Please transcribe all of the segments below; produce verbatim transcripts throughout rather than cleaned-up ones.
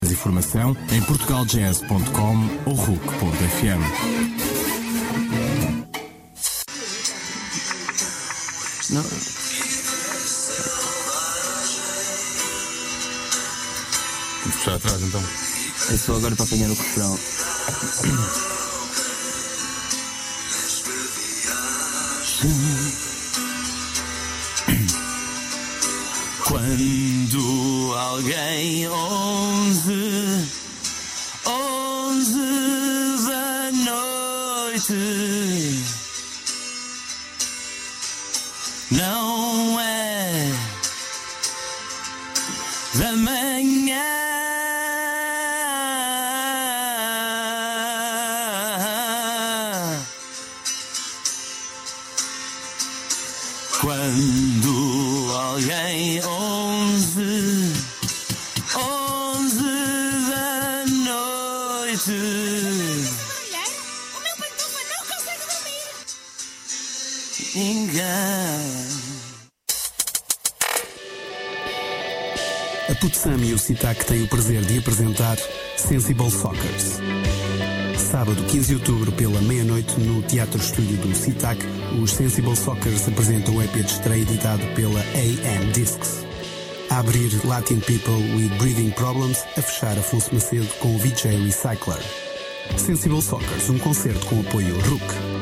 Mais informação em portugal jazz ponto com ou rook ponto f m. Não. Vamos puxar atrás então. É só agora para apanhar o refrão. Quando alguém onze, onze da noite não é da manhã. Quando alguém onze, onze da noite. Mulher, o meu pantufa não consegue dormir. Ninguém. A Putsam e o Citac têm o prazer de apresentar Sensible Sockers. Sábado, quinze de outubro, pela meia-noite, no Teatro Estúdio do Citac, os Sensible Sockers apresentam o E P de estreia editado pela A M Discs. A abrir Latin People with Breathing Problems, a fechar Afonso Macedo com o V J Recycler. Sensible Sockers, um concerto com apoio Rook.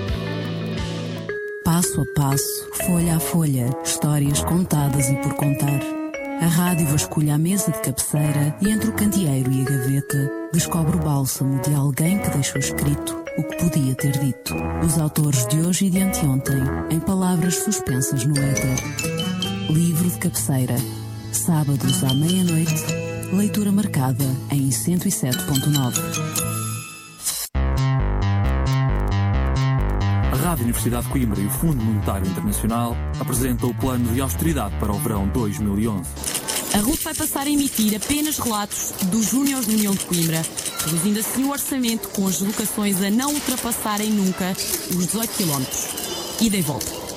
Passo a passo, folha a folha, histórias contadas e por contar. A rádio vasculha a mesa de cabeceira e entre o candeeiro e a gaveta descobre o bálsamo de alguém que deixou escrito o que podia ter dito. Os autores de hoje e de anteontem, em palavras suspensas no éter. Livro de cabeceira. Sábados à meia-noite. Leitura marcada em cento e sete ponto nove. A Rádio Universidade de Coimbra e o Fundo Monetário Internacional apresentam o plano de austeridade para o verão dois mil e onze. A R U T vai passar a emitir apenas relatos dos Júniores da União de Coimbra, reduzindo assim o orçamento com as deslocações a não ultrapassarem nunca os dezoito quilómetros. Ida e volta.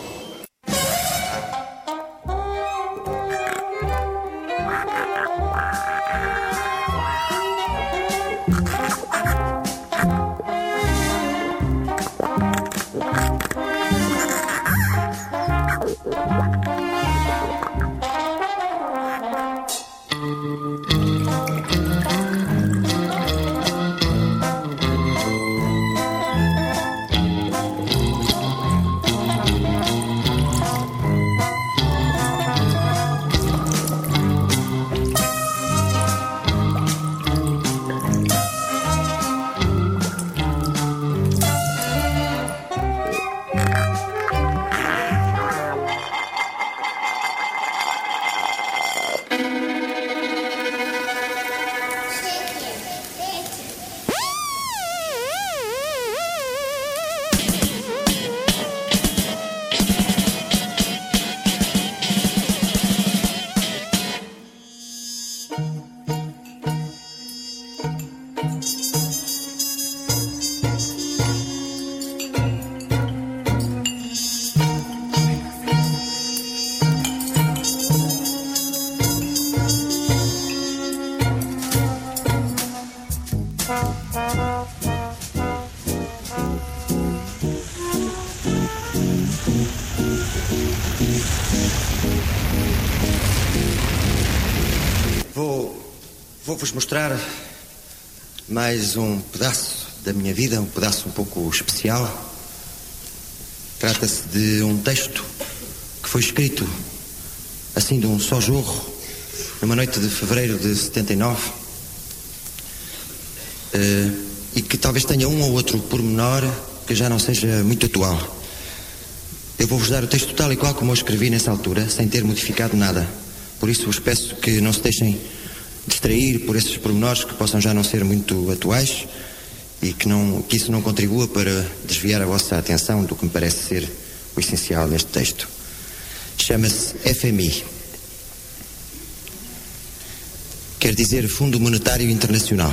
Vou, vou-vos mostrar mais um pedaço da minha vida, um pedaço um pouco especial. Trata-se de um texto que foi escrito assim de um só jorro, numa noite de fevereiro de setenta e nove, uh, e que talvez tenha um ou outro pormenor que já não seja muito atual. Eu vou-vos dar o texto tal e qual como eu escrevi nessa altura, sem ter modificado nada. Por isso vos peço que não se deixem distrair por esses pormenores que possam já não ser muito atuais e que, não, que isso não contribua para desviar a vossa atenção do que me parece ser o essencial neste texto. Chama-se F M I. Quer dizer Fundo Monetário Internacional.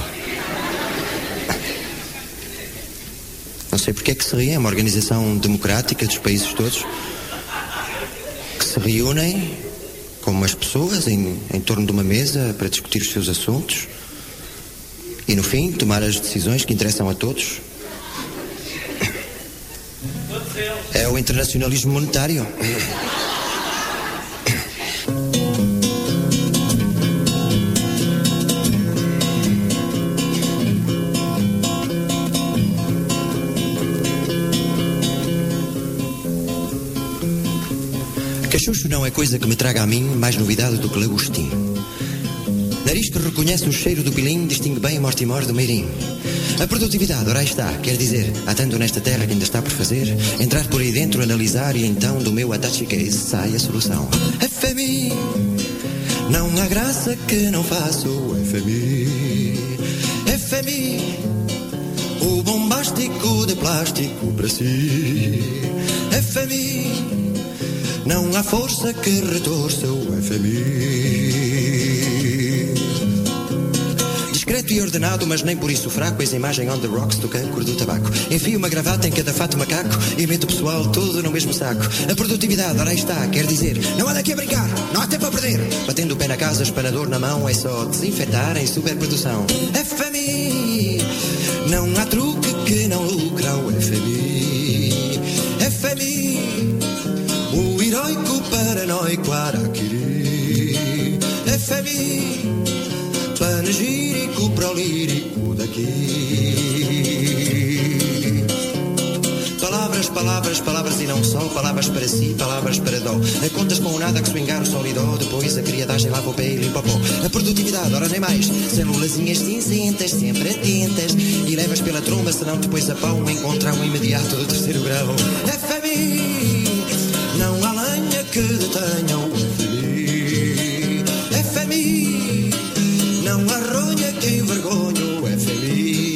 Não sei porque é que se riem, é uma organização democrática dos países todos que se reúnem como as pessoas em, em torno de uma mesa para discutir os seus assuntos, E no fim, tomar as decisões que interessam a todos. É o internacionalismo monetário. Cachucho não é coisa que me traga a mim mais novidade do que lagostim. Nariz que reconhece o cheiro do pilim, distingue bem Mortimor do Meirim. A produtividade, ora aí está, quer dizer, há tanto nesta terra que ainda está por fazer, entrar por aí dentro, analisar e então do meu attache case sai a solução. F M I, não há graça que não faça o F M I. F M I, o bombástico de plástico para si. F M I, não há força que retorça o F M I. Discreto e ordenado, mas nem por isso fraco, eis a imagem on the rocks do cancro do tabaco. Enfio uma gravata em cada fato macaco e meto o pessoal todo no mesmo saco. A produtividade, ora aí está, quer dizer, não há daqui a brincar, não há tempo a perder. Batendo o pé na casa, espanador na mão, é só desinfetar em superprodução. F M I, não há truque que não lucra o F M I. F M I, o heroico paranoico Araquiri. F M I, panegírico prolírico daqui. Palavras, palavras, palavras e não só. Palavras para si, palavras para dó. A contas com o nada que swingar o sol e dó. Depois a criadagem lava o pé e limpa o pó. A produtividade, ora nem mais. Celulazinhas cinzentas, sempre atentas. E levas pela tromba, senão depois a pão encontrar um imediato do terceiro grau. F M I, não há lenha que detenha o F M I. F M I, não há ronha que envergonhe o F M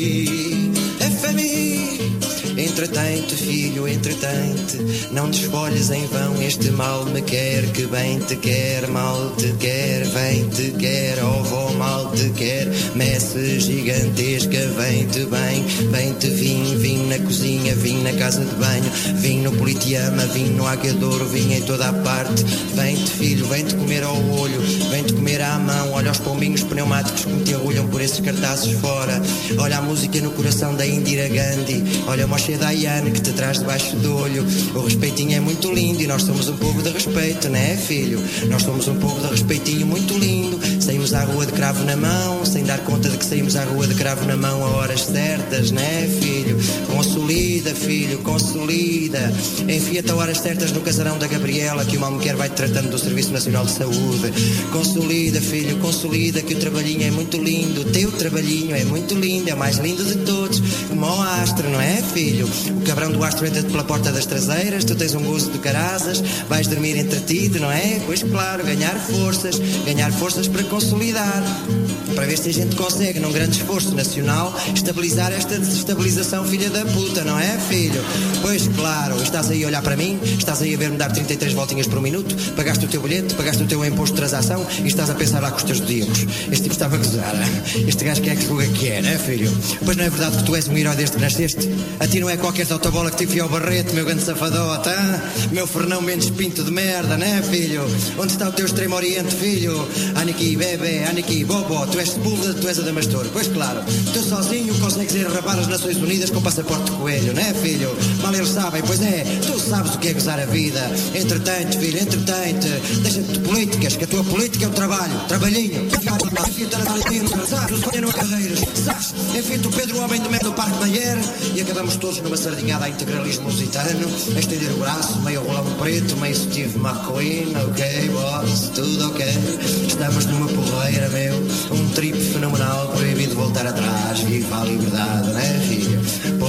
I. F M I, entretente, filho, entretente, não te escolhes em vão, este mal me quer, que bem te quer, mal te quer, vem te quer, ovo mal te quer, messe gigantesca, vem-te bem, bem-te vim, vim na cozinha, vim na casa de banho, vim no Politeama, vim no Aguedouro, vim em toda a parte, vem-te filho, vem-te comer ao olho, vem-te comer à mão, olha os pombinhos pneumáticos que me te arrulham por esses cartazes fora, olha a música no coração da Indira Gandhi, olha a Moshe Dayan que te traz debaixo do olho, o respeitinho é muito lindo e nós somos um povo de respeito, né filho? Nós somos um povo de respeitinho muito lindo, saímos à rua de cravo na mão, sem dar conta de que saímos à rua de cravo na mão a horas certas, né filho? Consolida, filho, consolida, enfia-te a horas certas no casarão da Gabriela que uma mulher vai-te tratando do Serviço Nacional de Saúde, consolida, filho, consolida que o trabalhinho é muito lindo, o teu trabalhinho é muito lindo, é o mais lindo de todos, como o astro, não é filho? O cabrão do astro entra-te pela porta das traseiras, tu tens um gozo de carazas, vais dormir entretido, não é? Pois claro, ganhar forças, ganhar forças para consolidar, para ver se a gente consegue, num grande esforço nacional, estabilizar esta desestabilização, filha da puta, não é, filho? Pois claro, estás aí a olhar para mim, estás aí a ver-me dar trinta e três voltinhas por um minuto, pagaste o teu bilhete, pagaste o teu imposto de transação e estás a pensar lá com os teus dedinhos. Este tipo estava a gozar, hein? Este gajo que é que julga que é, não é, filho? Pois não é verdade que tu és um herói desde que nasceste? A ti não é qualquer autobola que te enfia ao barrete, meu grande safadota, hein? Meu Fernão menos pinto de merda, não é, filho? Onde está o teu extremo oriente, filho? Aniki, bebê, Aniki, bobo, tu és Sepúlveda, tu és Adamastor. Pois claro, tu sozinho consegues ir a rabar as Nações Unidas com passaporte de coelho, não é, filho? Mal eles sabem, pois é, tu sabes o que é gozar a vida. Entretente, filho, entretente, deixa-te de políticas, que a tua política é o trabalho, trabalhinho. Enfia-te a Natalino, sabes, sonha no carreiras, sabes, enfia-te o Pedro Homem do Médio do Parque Mayer e acabamos todos numa sardinhada a integralismo lusitano, a estender o braço, meio rolão preto, meio Steve McQueen, ok, boss, tudo ok. Estamos numa porreira, meu, um trip fenomenal, proibido voltar atrás, viva a liberdade, né, filho?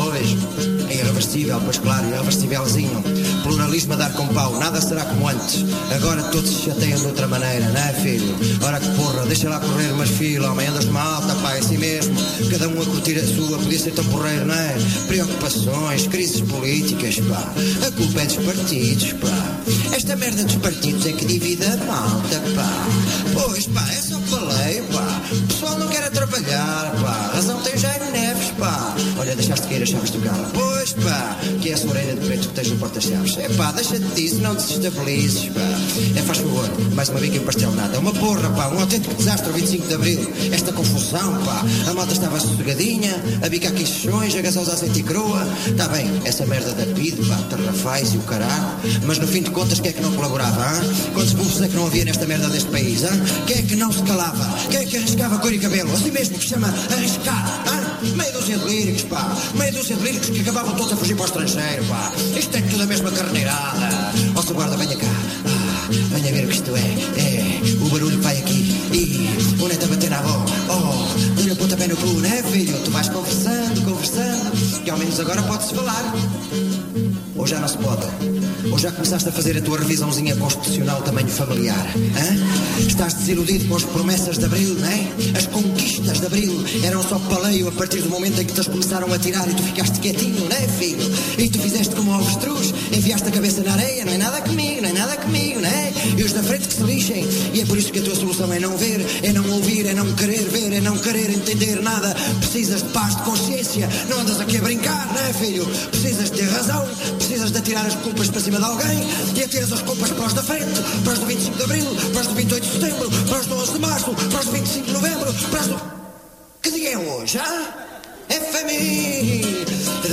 Pois, é irreversível, pois claro, irreversívelzinho. Pluralismo a dar com pau, nada será como antes. Agora todos se chateiam de outra maneira, né, filho? Ora que porra, deixa lá correr umas filas, homem, andas malta, pá, é assim mesmo. Cada um a curtir a sua, podia ser tão porreiro, não é? Preocupações, crises políticas, pá. A culpa é dos partidos, pá. Esta merda dos partidos é que divide a malta, pá. Pois, pá, é só falei, pá. O pessoal não quer trabalhar, pá. A razão tem Jair Neves, pá. Olha, deixa deixaste cair as chaves do carro. Pois pá, que é essa orelha de preto que tens no porta-chaves. É pá, deixa-te disso, não te desestabilizes, pá. É, faz favor, mais uma bica em pastel nada. É uma porra, pá, um autêntico desastre o vinte e cinco de Abril. Esta confusão, pá. A malta estava sossegadinha, a bica aqui chões, a gasosa azeite e crua. Tá bem, essa merda da P I D, pá, Terrafais e o caralho. Mas no fim de contas, quem é que não colaborava, hein? Quantos bufos é que não havia nesta merda deste país, hein? Quem é que não se calava? Quem é que arriscava cor e cabelo? Assim mesmo que se chama arriscar, hein? Meia dúzia de líricos, pá. Meia dúzia de líricos que acabavam todos a fugir para o estrangeiro, pá. Isto é tudo a mesma carneirada. Ó, seu guarda, venha cá. Ah, venha ver o que isto é. É, o barulho que vai aqui. E o neto a bater na avó. Oh, dê-lhe a pontapé no cu, né, filho? Tu vais conversando, conversando, que ao menos agora pode-se falar. Ou já não se pode? Ou já começaste a fazer a tua revisãozinha constitucional tamanho familiar? Hã? Estás desiludido com as promessas de Abril, não é? As conquistas de Abril eram só paleio a partir do momento em que te as começaram a tirar e tu ficaste quietinho, não é, filho? E tu fizeste como o avestruz, enviaste a cabeça na areia, não é nada comigo, não é nada comigo, não é? E os da frente que se lixem. E é por isso que a tua solução é não ver, é não ouvir, é não querer ver, é não querer entender nada. Precisas de paz de consciência, não andas aqui a brincar, não é, filho? Precisas de ter razão, precisas de atirar as culpas para cima de alguém e atiras as culpas para os da frente, para os do vinte e cinco de Abril, para os do vinte e oito de Setembro, para os do onze de Março, para os do vinte e cinco de Novembro, para os do... Que dia é hoje, hã? F M I!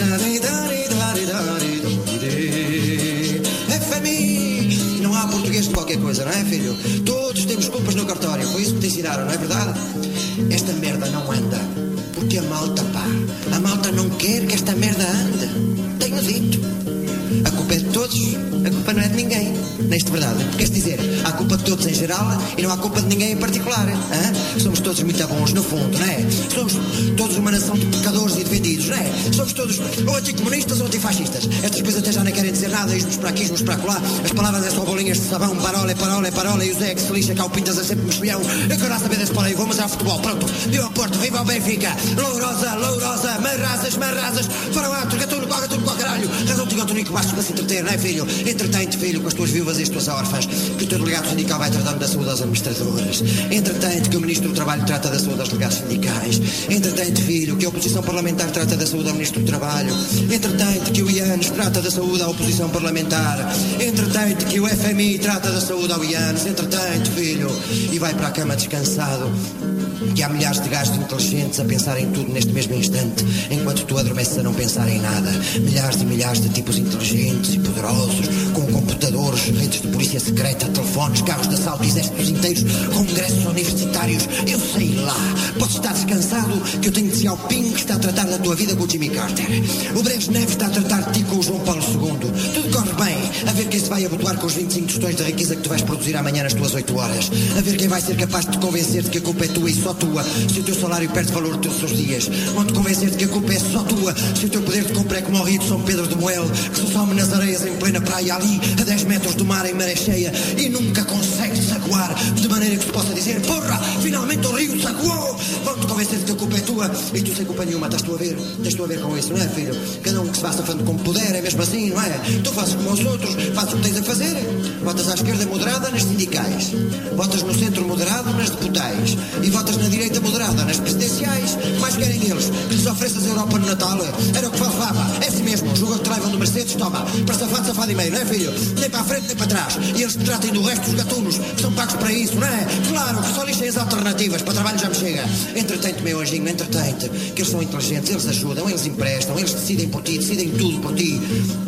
F M I! Não há português de qualquer coisa, não é, filho? Todos temos culpas no cartório, foi isso que te ensinaram, não é verdade? Esta merda não anda, porque a malta, pá, a malta não quer que esta merda ande. Tenho dito. A culpa é de todos, a culpa não é de ninguém. Neste verdade, queres dizer, há culpa de todos em geral e não há culpa de ninguém em particular, hein? Somos todos muito bons no fundo, não é? Somos todos uma nação de pecadores e de vendidos, não é? Somos todos ou anticomunistas ou antifascistas. Estas coisas até já não querem dizer nada, ismos para aqui, ismos para acolá. As palavras é só bolinhas de sabão, parola é parola é parola. E o Zé que se lixa, cá o Pintas é sempre um espião. Eu quero lá saber desse paleio, vamos ao futebol, pronto. Viva o Porto, viva o Benfica. Lourosa, lourosa, marrazas, marrazas. Fora o ato, gatuno, qual gatuno, qual caralho. Razão tinha o Tonico Bastos para se entreter, não é, filho? Entretém-te, filho, com as tuas viúvas e as tuas órfãs, que o teu delegado sindical vai tratando da saúde aos administradores. Entretém-te que o Ministro do Trabalho trata da saúde aos delegados sindicais. Entretém-te, filho, que a oposição parlamentar trata da saúde ao Ministro do Trabalho. Entretém-te que o I A N S trata da saúde à oposição parlamentar. Entretém-te que o F M I trata da saúde ao I A N S. Entretém-te, filho, e vai para a cama descansado, que há milhares de gajos inteligentes a pensar em tudo neste mesmo instante, enquanto tu adormeces a não pensar em nada. Milhares e milhares de tipos inteligentes e poderosos, com computadores, redes de polícia secreta, telefones, carros de assalto, exércitos inteiros, congressos universitários. Eu sei lá, podes estar descansado, que eu tenho de Xiaoping que está a tratar da tua vida com o Jimmy Carter. O Brezhnev está a tratar de ti com o João Paulo segundo. Tudo corre bem, a ver quem se vai abotoar com os vinte e cinco tostões de riqueza que tu vais produzir amanhã nas tuas oito horas. A ver quem vai ser capaz de te convencer de que a culpa é tua e só tua, se o teu salário perde valor dos seus dias. Vão te convencer de que a culpa é só tua, se o teu poder de compra é como ao rio de São Pedro de Moel, que se some nas areias em plena praia, ali a dez metros do mar em maré cheia, e nunca consegue sacoar, de maneira que se possa dizer, porra, finalmente o rio sacoou. Vão te convencer de que a culpa é tua e tu sem culpa nenhuma. Estás tu a ver? Estás tu a ver com isso, não é, filho? Cada um que se vá safando como puder, é mesmo assim, não é? Tu fazes como os outros, fazes o que tens a fazer. Votas à esquerda moderada nas sindicais, votas no centro moderado nas deputais e votas na direita moderada nas presidenciais. Mais querem eles que lhes ofereças a Europa no Natal? Era o que falava, é assim mesmo. Julga que te levam do Mercedes, toma, para safado, safado e meio, não é, filho? Nem para a frente nem para trás. E eles te tratem do resto dos gatunos que são pagos para isso, não é? Claro, que só lixem as alternativas, para trabalho já me chega. Entretém-te, meu anjinho, entretém-te, que eles são inteligentes, eles ajudam, eles emprestam, eles decidem por ti, decidem tudo por ti.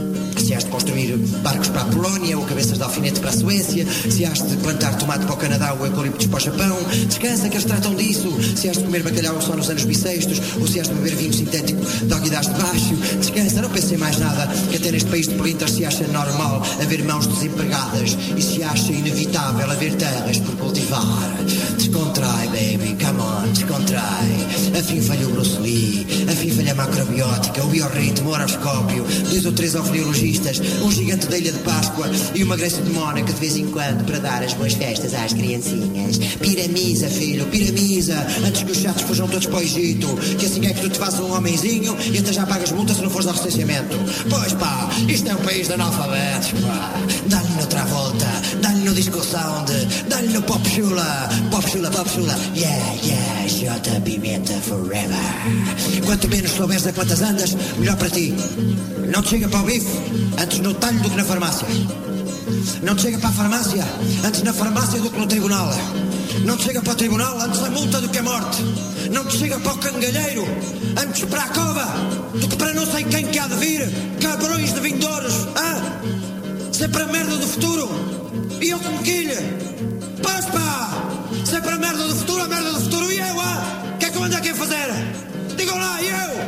Se has de construir barcos para a Polónia ou cabeças de alfinete para a Suécia, se has de plantar tomate para o Canadá ou eucaliptos para o Japão, descansa que eles tratam disso. Se has de comer bacalhau só nos anos bissextos ou se has de beber vinho sintético de alguidade de baixo, descansa, não pense em mais nada, que até neste país de pelintras se acha normal haver mãos desempregadas e se acha inevitável haver terras por cultivar. Descontrai, baby, come on, descontrai. Afim falha o Bruce Lee, afim falha a macrobiótica, o biorritmo, o horoscópio, dois ou três oftalmologistas, um gigante da Ilha de Páscoa e uma Grécia de Mónaco de vez em quando para dar as boas festas às criancinhas. Piramiza, filho, piramiza, antes que os chatos fujam todos para o Egito, que assim é que tu te fazes um homenzinho e até já pagas multa se não fores ao recenseamento. Pois pá, isto é um país de analfabetos, pá. Dá-lhe no Travolta, dá-lhe no Disco Sound, dá-lhe no Pop Chula, Pop Chula, Pop Chula, yeah, yeah, Jota Pimenta, forever. Quanto menos souberes a quantas andas, melhor para ti. Não te chega para o bife, antes no talho do que na farmácia. Não te chega para a farmácia, antes na farmácia do que no tribunal. Não te chega para o tribunal, antes a multa do que a morte. Não te chega para o cangalheiro, antes para a cova do que para não sei quem que há de vir. Cabrões de vindouros, ah? Sempre a merda do futuro. E eu como quilha. Paz, pá! Sempre a merda do futuro, a merda do futuro. E eu, ah? O que é que eu ando aqui a fazer? Digam lá,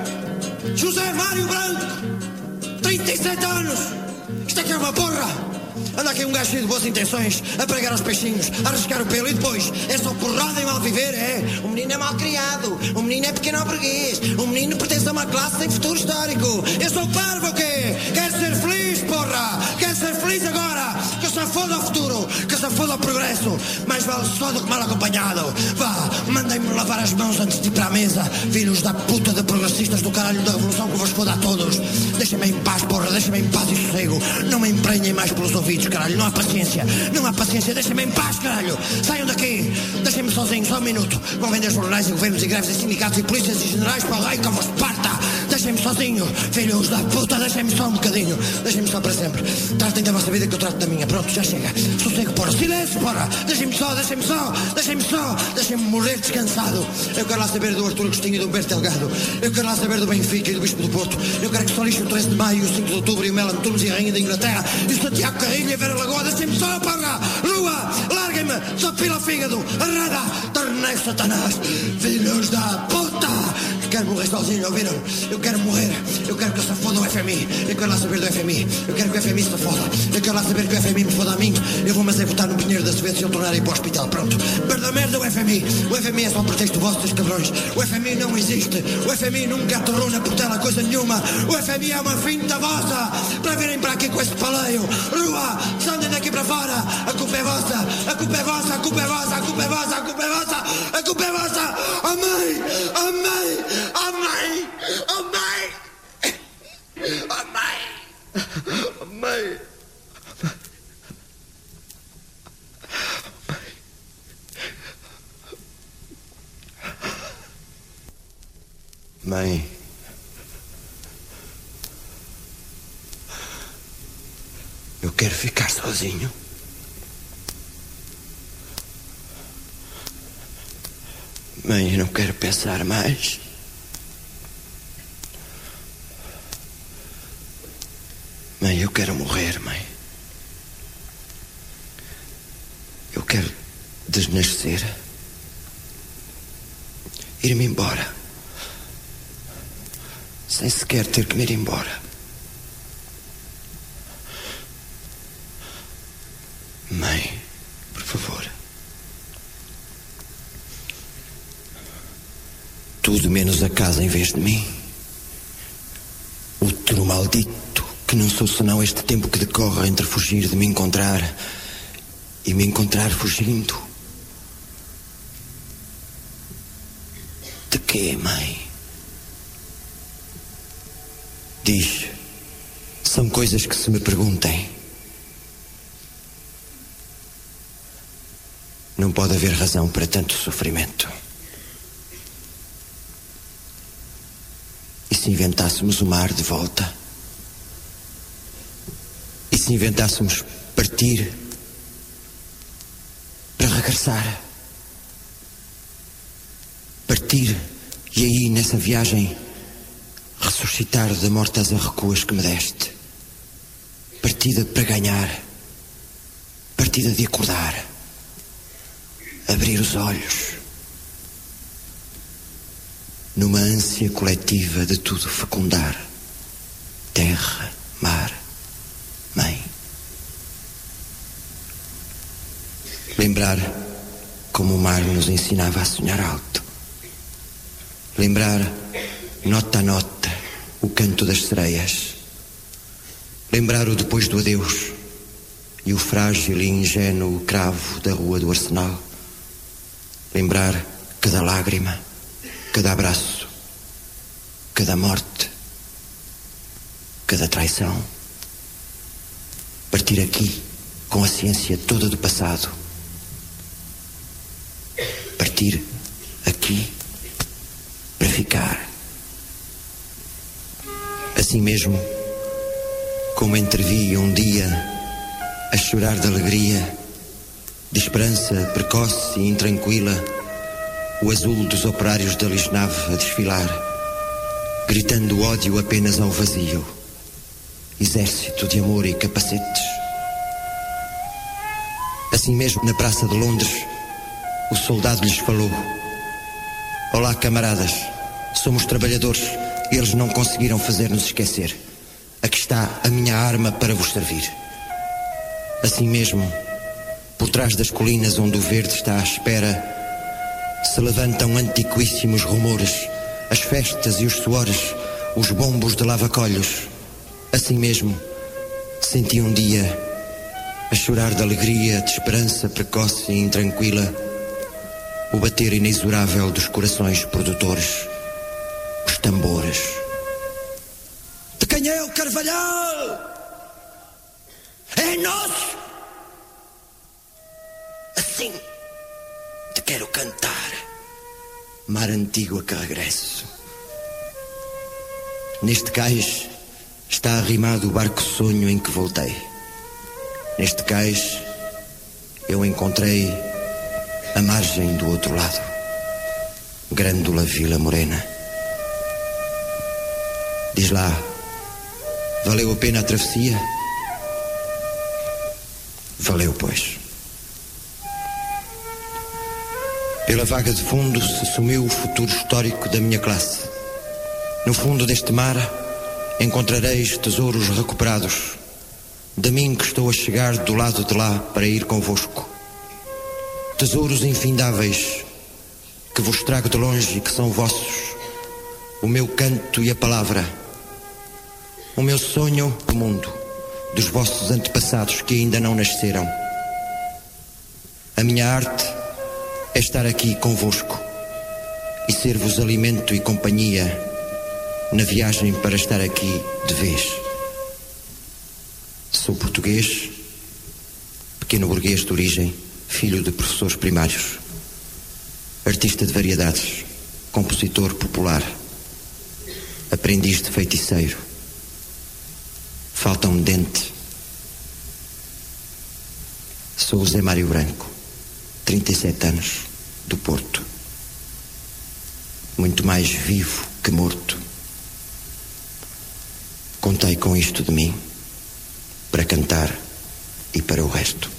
eu, José Mário Branco, trinta e sete anos. Isto aqui é uma porra. Anda aqui um gajo cheio de boas intenções, a pregar aos peixinhos, a arriscar o pelo e depois é só porrada e mal viver, é? O menino é mal criado, o menino é pequeno burguês, o menino pertence a uma classe sem futuro histórico. Eu sou parvo o quê? Quero ser feliz, porra! Quero ser feliz agora! Que se foda ao futuro, que se foda ao progresso. Mais vale só do que mal acompanhado. Vá, mandem-me lavar as mãos antes de ir para a mesa, filhos da puta de progressistas do caralho da revolução que vos foda a todos. Deixem-me em paz, porra, deixem-me em paz e sossego. Não me emprenhem mais pelos ouvidos, caralho, não há paciência, não há paciência, deixem-me em paz, caralho, saiam daqui, deixem-me sozinho, só um minuto, vão vender jornais e governos e greves e sindicatos e polícias e generais para o rei que vos parta, deixem-me sozinho, filhos da puta, deixem-me só um bocadinho, deixem-me só para sempre, tratem da vossa vida que eu trato da minha, pronto, já chega, sossego, porra, silêncio, porra, deixem-me só, deixem-me só, deixem-me só, deixem-me morrer descansado, eu quero lá saber do Artur Agostinho e do Humberto Delgado, eu quero lá saber do Benfica e do Bispo do Porto, eu quero que só lixe o treze de maio, o cinco de outubro e o Melan Turmes e a Rainha da Inglaterra e o Santiago Carrilho e a Vera Lagoa, deixem-me só, porra! Lua, larguem-me, só pila o fígado, arrada, tornei Satanás, filhos da puta! Quero morrer sozinho, ouviram? Eu quero morrer, eu quero que se foda o F M I, eu quero lá saber do F M I, eu quero que o F M I se foda, eu quero lá saber que o F M I me foda a mim, eu vou mas é votar no Pinheiro da Suécia se eu tornar a ir para o hospital, pronto. Merda, merda, o F M I, o F M I é só um pretexto vosso, seus cabrões, o F M I não existe, o F M I nunca aterrou na portela coisa nenhuma, o F M I é uma finta vossa, para virem para aqui com esse paleio, rua, andem daqui para fora, a culpa é vossa, a culpa é vossa, a culpa é vossa, a culpa é vossa, a culpa é vossa, a culpa é vossa, a mãe, a mãe, a mãe, a mãe, a mãe, a mãe, mãe, eu quero ficar sozinho. Mãe, eu não quero pensar mais. Mãe, eu quero morrer, mãe. Eu quero desnascer. Ir-me embora. Sem sequer ter que me ir embora. Mãe, por favor. Tudo menos a casa em vez de mim. Outro maldito, que não sou senão este tempo que decorre entre fugir de me encontrar e me encontrar fugindo. De quê, mãe? Diz, são coisas que se me perguntem. Não pode haver razão para tanto sofrimento. E se inventássemos o mar de volta? E se inventássemos partir para regressar? Partir e aí nessa viagem ressuscitar da morte às arrecuas que me deste. Partida para ganhar. Partida de acordar. Abrir os olhos. Numa ânsia coletiva de tudo fecundar. Terra, mar, mãe. Lembrar como o mar nos ensinava a sonhar alto. Lembrar, nota a nota, o canto das sereias. Lembrar o depois do adeus e o frágil e ingênuo cravo da rua do Arsenal. Lembrar cada lágrima, cada abraço, cada morte, cada traição. Partir aqui com a ciência toda do passado. Partir aqui para ficar. Assim mesmo, como entrevi um dia a chorar de alegria, de esperança precoce e intranquila, o azul dos operários da Lisnave a desfilar, gritando ódio apenas ao vazio, exército de amor e capacetes. Assim mesmo, na Praça de Londres, o soldado lhes falou: olá, camaradas, somos trabalhadores e eles não conseguiram fazer-nos esquecer. Aqui está a minha arma para vos servir. Assim mesmo, por trás das colinas onde o verde está à espera, se levantam antiquíssimos rumores, as festas e os suores, os bombos de lavacolhos. Assim mesmo, senti um dia, a chorar de alegria, de esperança precoce e intranquila, o bater inexorável dos corações produtores, os tambores. De quem é o Carvalhal? É nosso! Assim te quero cantar, mar antigo a que regresso. Neste cais está arrimado o barco sonho em que voltei. Neste cais eu encontrei a margem do outro lado, Grândola Vila Morena. Diz lá, valeu a pena a travessia? Valeu, pois. Pela vaga de fundo se sumiu o futuro histórico da minha classe. No fundo deste mar encontrareis tesouros recuperados. De mim que estou a chegar do lado de lá para ir convosco. Tesouros infindáveis que vos trago de longe e que são vossos. O meu canto e a palavra. O meu sonho, o mundo, dos vossos antepassados que ainda não nasceram. A minha arte é estar aqui convosco e ser-vos alimento e companhia na viagem para estar aqui de vez. Sou português, pequeno burguês de origem, filho de professores primários, artista de variedades, compositor popular, aprendiz de feiticeiro. Falta um dente. Sou o Zé Mário Branco, trinta e sete anos, do Porto. Muito mais vivo que morto. Contei com isto de mim, para cantar e para o resto.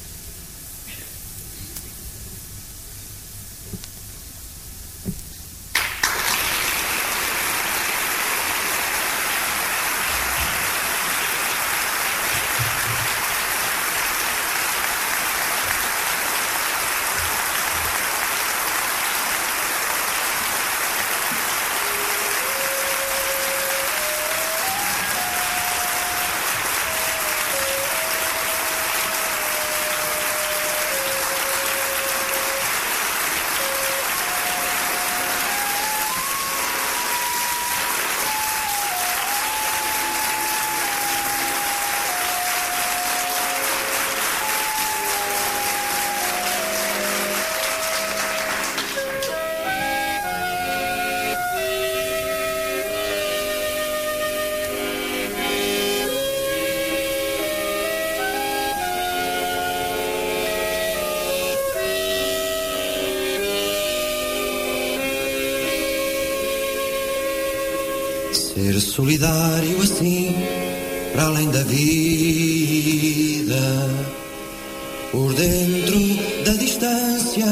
Ser solidário assim, para além da vida, por dentro da distância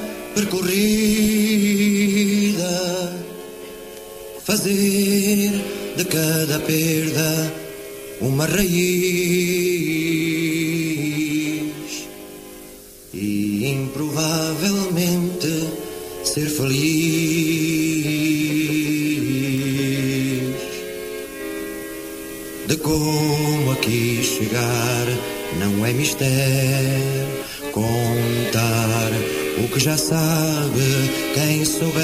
percorrida, fazer de cada perda uma raiz e improvavelmente ser feliz. De como aqui chegar não é mistério, contar o que já sabe quem souber.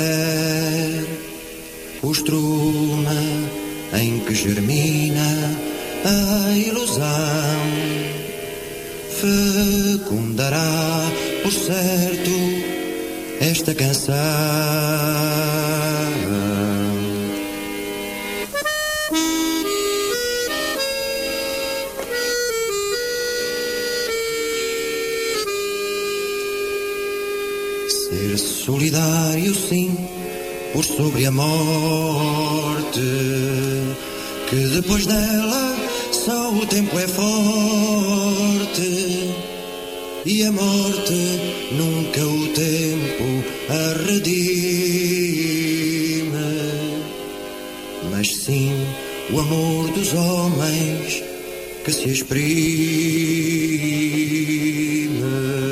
O estrume em que germina a ilusão fecundará, por certo, esta canção. por sobre a morte, que depois dela só o tempo é forte, e a morte nunca o tempo a redime, mas sim o amor dos homens que se exprime.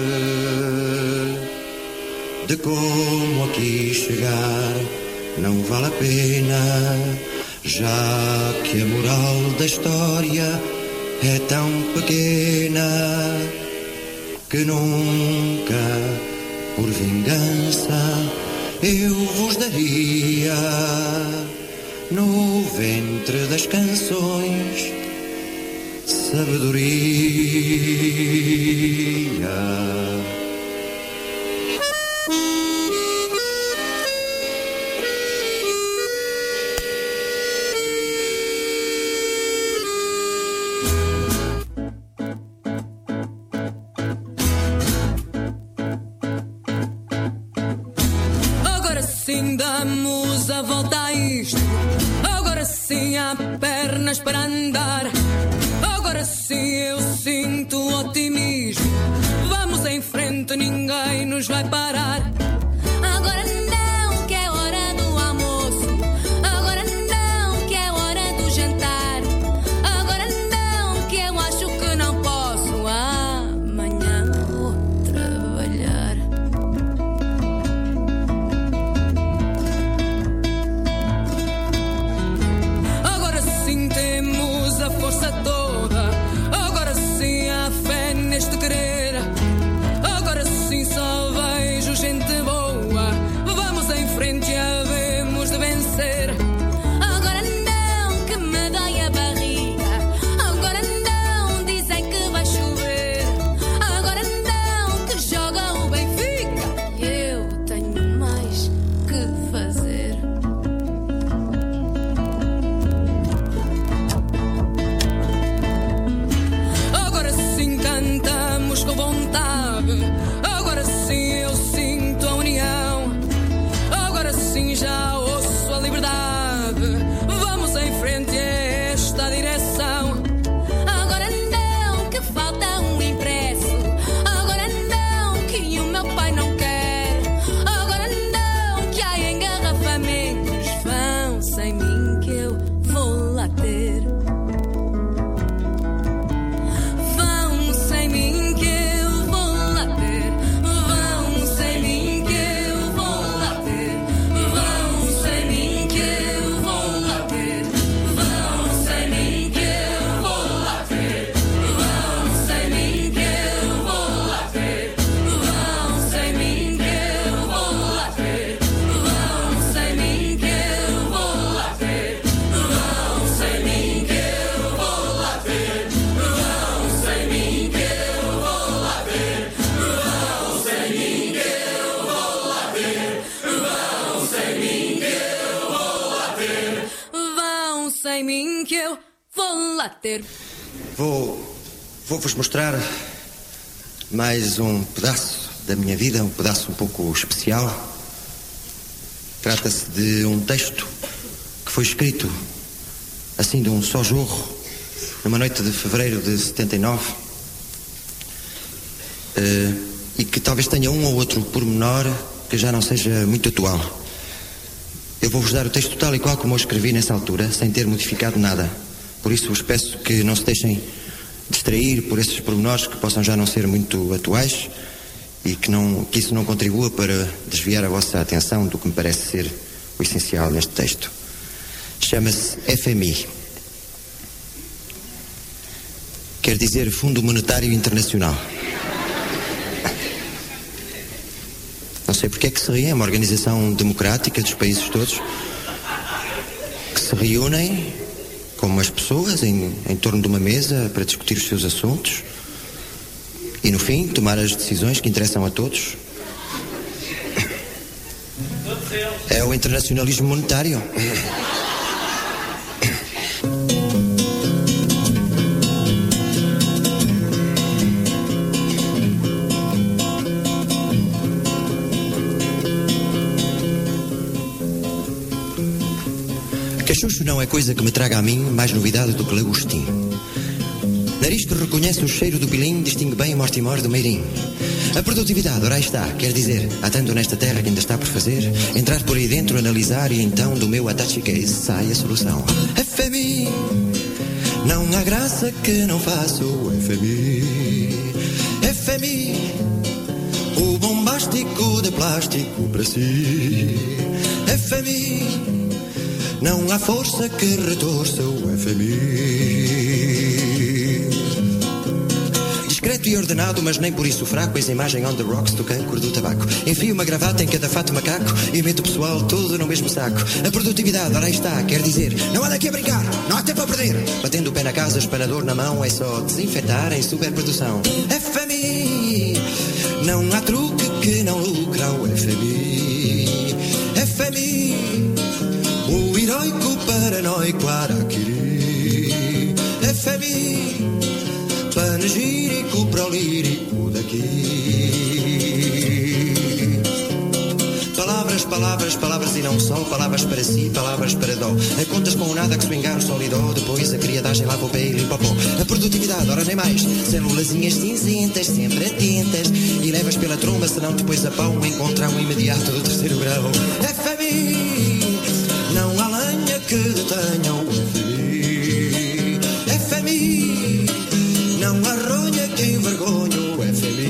De como aqui chegar não vale a pena, já que a moral da história é tão pequena que nunca, por vingança, eu vos daria no ventre das canções sabedoria. Damos a volta a isto. Agora sim há pernas para andar. Agora sim eu sinto otimismo. Vamos em frente, ninguém nos vai parar. Agora não, que é hora do almoço. Agora não, que é hora do jantar. Agora não, que eu acho que não posso. Amanhã vou trabalhar. Temos a força toda. Agora sim há fé neste querer. Agora sim só vejo gente boa. Vamos em frente e havemos de vencer. Agora não, que me dói a barriga. Agora não, dizem que vai chover. Agora não, que joga o Benfica. Eu tenho mais que fazer. Cantamos com vontade. Agora sim eu sinto a união. Agora sim já ouço a liberdade. Vamos em frente a esta direção. Agora não, que falta um impresso. Agora não, que o meu pai não quer. Agora não, que há engarrafamentos. Vão sem mim que eu vou lá ter. Ter. Vou, vou-vos mostrar mais um pedaço da minha vida, um pedaço um pouco especial. Trata-se de um texto que foi escrito assim de um só jorro, numa noite de fevereiro de setenta e nove, uh, e que talvez tenha um ou outro pormenor que já não seja muito atual. Eu vou-vos dar o texto tal e qual como eu escrevi nessa altura, sem ter modificado nada. Por isso vos peço que não se deixem distrair por esses pormenores que possam já não ser muito atuais e que, não, que isso não contribua para desviar a vossa atenção do que me parece ser o essencial neste texto. Chama-se F M I. Quer dizer Fundo Monetário Internacional. Não sei porque é que se riem, é uma organização democrática dos países todos que se reúnem como as pessoas em, em torno de uma mesa para discutir os seus assuntos e no fim tomar as decisões que interessam a todos. É o internacionalismo monetário. Cachucho não é coisa que me traga a mim mais novidade do que lagostim. Nariz que reconhece o cheiro do pilim, distingue bem o mortimor do meirim. A produtividade, ora aí está, quer dizer, há tanto nesta terra que ainda está por fazer, entrar por aí dentro, analisar e então do meu atache case sai a solução. F M I, não há graça que não faça o F M I. F M I, o bombástico de plástico para si. F M I, não há força que retorça o F M I. Discreto e ordenado, mas nem por isso fraco, eis a imagem on the rocks do cancro do tabaco. Enfio uma gravata em cada fato macaco e meto o pessoal todo no mesmo saco. A produtividade, ora aí está, quer dizer, não há daqui a brincar, não há tempo a perder. Batendo o pé na casa, espanador na mão, é só desinfetar em superprodução. F M I, não há truque que não lucra o F M I. F M I, o heroico paranoico Araquiri. F M I, panegírico prolírico daqui. Palavras, palavras, palavras e não só. Palavras para si, palavras para dó. A contas com o nada que swingar o sol e dó. Depois a criadagem lava o pé e limpa o pó. A produtividade, ora nem mais. Célulazinhas cinzentas, sempre atentas. E levas pela tromba, senão depois a pão encontrar um imediato do terceiro grau. F M I, não há lenha que detenha o F M I. F M I, não há ronha que envergonhe o F M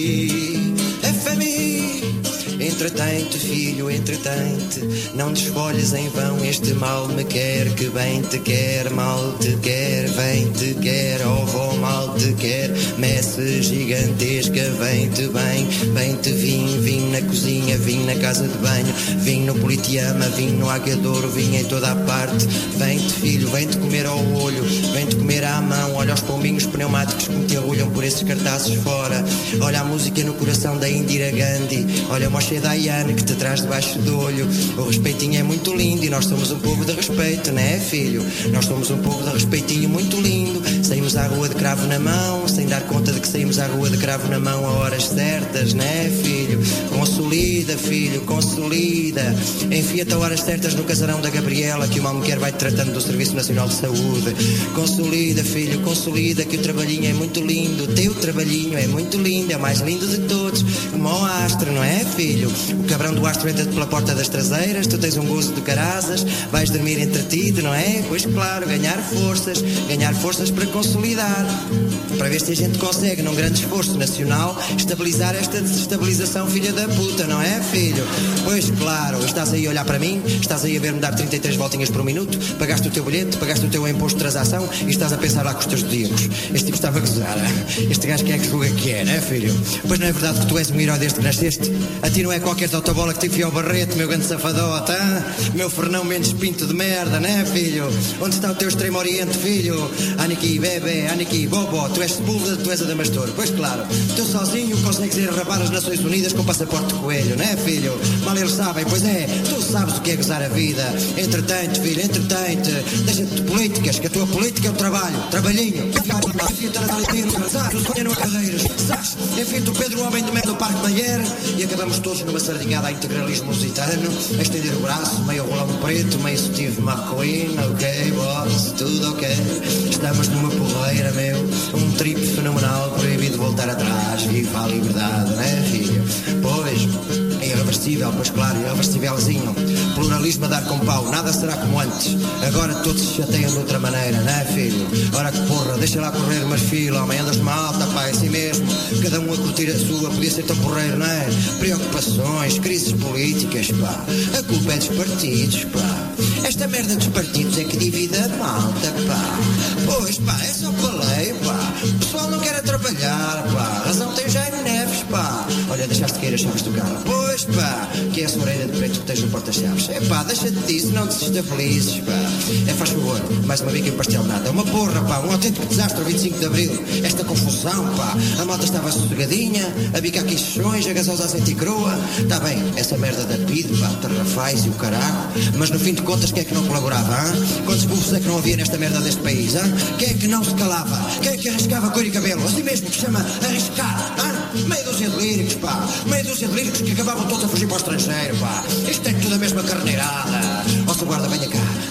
I. F M I, entretém-te, filho, entretém-te. Não te escolhes em vão, este mal me quer. Que bem te quer, mal te quer. Vem te quer, ovo mal te quer. Messe gigantesca, vem-te bem. Vem-te vim, vim na cozinha, vim na casa de banho. Vim no Politeama, vim no Agadouro, vim em toda a parte. Vem-te, filho, vem-te comer ao olho. Vem-te comer à mão, olha os pombinhos pneumáticos que me te agulham por esses cartazes fora. Olha a música no coração da Indira Gandhi. Olha a Moshe Dayan que te traz debaixo do olho. O respeitinho é muito lindo e nós somos um povo de respeito, não é, filho? Nós somos um povo de respeitinho muito lindo. Saímos à rua de cravo na mão, sem dar conta de que saímos à rua de cravo na mão a horas certas, não é, filho? Consolida, filho, consolida. Enfia-te a horas certas no casarão da Gabriela, que uma mulher vai-te tratando do Serviço Nacional de Saúde. Consolida, filho, consolida, que o trabalhinho é muito lindo. O teu trabalhinho é muito lindo, é o mais lindo de todos. Como o astro, não é, filho? O cabrão do astro entra-te pela porta das traseiras, tu tens um gozo de caraças, vais dormir entretido, não é? Pois claro, ganhar forças, ganhar forças para consolidar, para ver se a gente consegue, num grande esforço nacional, estabilizar esta desestabilização, filha da puta, não é, filho? Pois claro, estás aí a olhar para mim, estás aí a ver-me dar trinta e três voltinhas por minuto, pagaste o teu bilhete, pagaste o teu imposto de transação e estás a pensar lá com os teus zodíacos. Este tipo estava a gozar, este gajo que é que julga que é, não é, filho? Pois não é verdade que tu és um herói desde que nasceste? A ti não é qualquer autobola que te enfia ao barrete, meu grande safadota, hein? Meu Fernão menos pinto de merda, não é, filho? Onde está o teu extremo oriente, filho? Aniki, bebê, Aniki, bobo, tu és Sepúlveda, tu és Adamastor. Pois claro, tu sozinho consegues ir arrabar as Nações Unidas com passaporte de coelho, não é, filho? Mal eles sabem, pois é, tu sabes o que é gozar a vida. Entretém-te, filho, entretém-te. Deixa-te de políticas, que a tua política é o trabalho, trabalhinho. Enfim-te o Pedro, o homem de merda do Parque Mayer, e acabamos todos numa sardinhada a integralismo lusitano, a estender o braço, meio rolão preto, meio Steve McQueen, ok, boss, tudo ok. Estamos numa porreira, meu, um trip fenomenal, proibido voltar atrás, viva a liberdade, não é, filho? Pois, é irreversível, pois claro, irreversívelzinho. Pluralismo a dar com pau, nada será como antes. Agora todos se chateiam de outra maneira, não é, filho? Ora que porra, deixa lá correr, mas filho, homem, andas numa alta, pá, é assim mesmo. Cada um a curtir a sua, podia ser tão porreiro, não é? Preocupações, crises políticas, pá. A culpa é dos partidos, pá. Esta merda dos partidos é que divide a malta, pá. Pois, pá, é só pela lei, pá. O pessoal não quer trabalhar, pá. A razão tem Jaime Neves, pá. Olha, deixaste cair as chaves do carro. Pois, pá, que é essa orelha de preto que tens no porta-chaves. É pá, deixa-te disso, não te desestabilizes, pá. É, faz favor, mais uma bica em pastel nada. É uma porra, pá, um autêntico desastre o vinte e cinco de Abril. Esta confusão, pá. A malta estava sossegadinha, a bica aqui chões, a gasosa azeite e crua. Tá bem, essa merda da P I D, pá, Terrafais e o caralho. Mas no fim de contas, quem é que não colaborava, hein? Quantos burros é que não havia nesta merda deste país, hein? Quem é que não se calava? Quem é que arriscava cor e cabelo? Assim mesmo que chama arriscar, hein? Meia dúzia de líricos, pá. Meia dúzia de líricos que acabavam todos a fugir para o estrangeiro, pá. Isto é tudo a mesma carneirada. Ó, seu guarda, venha cá. Ah.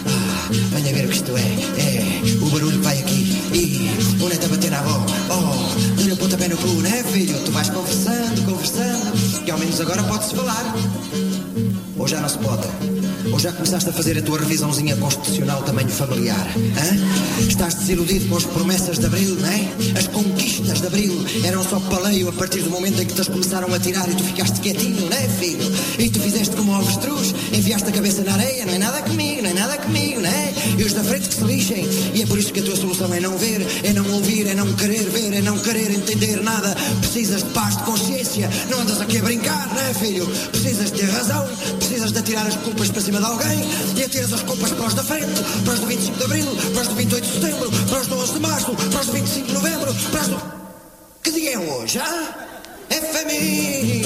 venha ver o que isto é. É o barulho que vai aqui. E o neto a bater na avó. Oh, dê-lhe um pontapé no cu, né, filho? Tu vais conversando, conversando, que ao menos agora pode-se falar. Ou já não se pode? Ou já começaste a fazer a tua revisãozinha constitucional tamanho familiar? Hã? Estás desiludido com as promessas de Abril, não é? As conquistas de Abril eram só paleio a partir do momento em que te começaram a tirar e tu ficaste quietinho, não é, filho? E tu fizeste como o avestruz, enfiaste a cabeça na areia, não é nada comigo, não é nada comigo, não é? E os da frente que se lixem. E é por isso que a tua solução é não ver, é não ouvir, é não querer ver, é não querer entender nada. Precisas de paz de consciência, não andas aqui a brincar, não é, filho? Precisas de ter razão, precisas de atirar as culpas para cima de alguém e atiras as culpas para os da frente, para os do vinte e cinco de Abril, para os do vinte e oito de Setembro, para os do onze de Março, para os do vinte e cinco de Novembro, para os do... Que dia é hoje, ah? F M I!